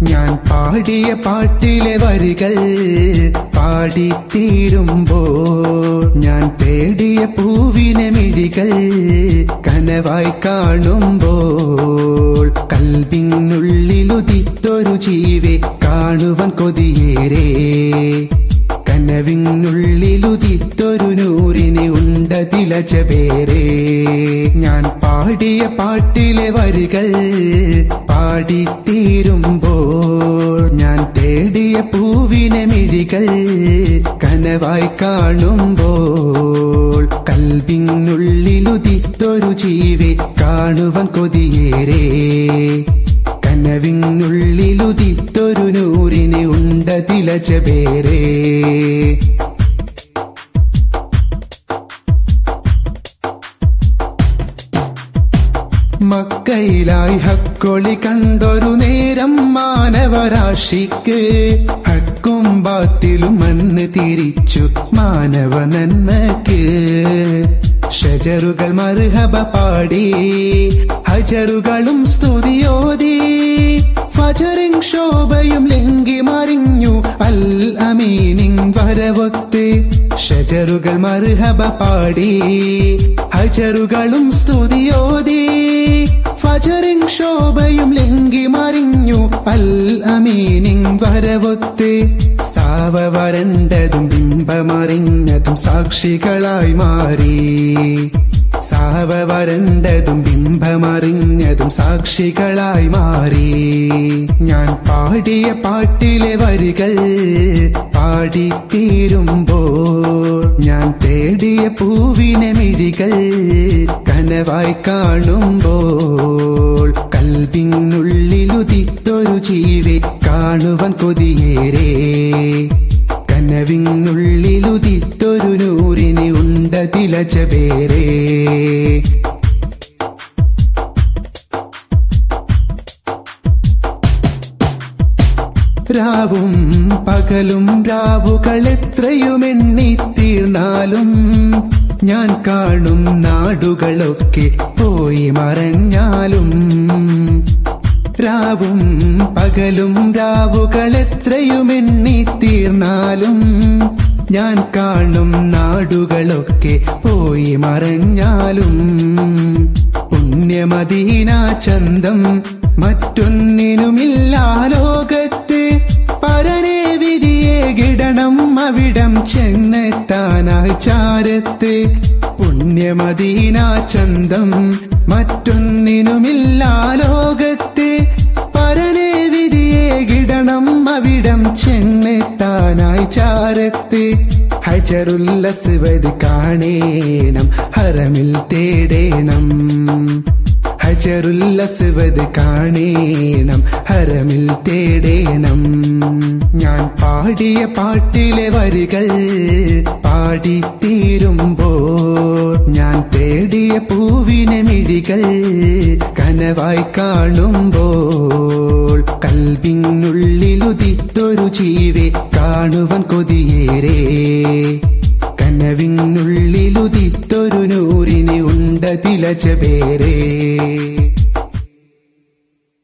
ഞാൻ പാടിയ പാട്ടിലെ വരികൾ പാടിത്തീരുമ്പോൾ ഞാൻ തേടിയ പൂവിനെ മിഴികൾ കനവായി കാണുമ്പോൾ കൽബിനുള്ളിലുദിത്തൊരു ജീവെ കാണുവാൻ കൊതിയേറെ കനവിനുള്ളിലുദിത്തൊരു നൂറിന് ഉണ്ടതിലച്ച പേരെ ഞാൻ പാടിയ പാട്ടിലെ വരികൾ പാടിത്തീരുമ്പോൾ ഞാൻ തേടിയ പൂവിനെ മിഴികൾ കനവായി കാണുമ്പോൾ കൽബിനുള്ളിലുദിത്തൊരു ജീവെ കാണുവാൻ കൊതിയേറെ കനവിനുള്ളിലുദിത്തൊരു നൂറിന് ഉണ്ടതിലച്ച പേരെ മക്കയിലായി ഹക്കൊളി കണ്ടൊരു നേരം മാനവരാശിക്ക് ഹക്കും ബാത്തിലും മണ്ണ് തിരിച്ചു മാനവ നന്മക്ക് ഷജറുകൾ മർഹബ പാടി ഹജറുകളും സ്തുതിയോതി ഫജറിൻ ശോഭയും ലംഘി മറിഞ്ഞു അൽ അമീനിൻ വരവൊത്ത് ഷജറുകൾ മർഹബ പാടി ഹജറുകളും സ്തുതിയോതി ഫജറിൻ ശോഭയും ലംഘി മറിഞ്ഞു അൽ അമീനിൻ വരവൊത്ത് സാവ വരണ്ടതും ബിംബമറിഞ്ഞതും സാക്ഷികളായി മാറി സാവ വരണ്ടതും ബിംബമറിഞ്ഞതും സാക്ഷികളായി മാറി ഞാൻ പാടിയ പാട്ടിലെ വരികൾ പാടിത്തീരുമ്പോൾ ഞാൻ തേടിയ പൂവിനെ മിഴികൾ കനവായി കാണുമ്പോൾ കൽബിനുള്ളിലുദിത്തൊരു ജീവെ കാണുവാൻ കൊതിയേറെ കനവിനുള്ളിലുദിത്തൊരു നൂറിന് ഉണ്ടതിലച്ച പേരെ രാവും പകലും രാവുകൾ എത്രയും എണ്ണിത്തീർന്നാലും ഞാൻ കാണും നാടുകളൊക്കെ പോയി മറഞ്ഞാലും രാവും പകലും രാവുകൾ എത്രയും എണ്ണിത്തീർന്നാലും ഞാൻ കാണും നാടുകളൊക്കെ പോയി മറഞ്ഞാലും പുണ്യമദീന ചന്തം മറ്റൊന്നിനുമില്ല ലോകത്ത് പരനെ വിധിയെ കിടണം അവിടം ചെന്നെത്താനായി ചാരത്ത് പുണ്യമദീന ചന്തം മറ്റൊന്നിനുമില്ല ലോകത്ത് പരനെ വിധിയെ കിടണം അവിടം ചെന്നെത്താനായി ചാരത്ത് ഹജറുൽ അസ്വദ് കാണേണം ഹറമിൽ തേടേണം ഹജറുൽ അസ്വദ് കാണേണം ഹറമിൽ തേടേണം ഞാൻ പാടിയ പാട്ടിലെ വരികൾ പാടിത്തീരുമ്പോൾ ഞാൻ തേടിയ പൂവിനെ മിഴികൾ കനവായി കാണുമ്പോൾ കൽബിനുള്ളിലുദിത്തൊരു ജീവെ കാണുവാൻ കൊതിയേറെ കനവിനുള്ളിലുദിത്തൊരു നൂറിന് ഉണ്ടതിലച്ച പേരെ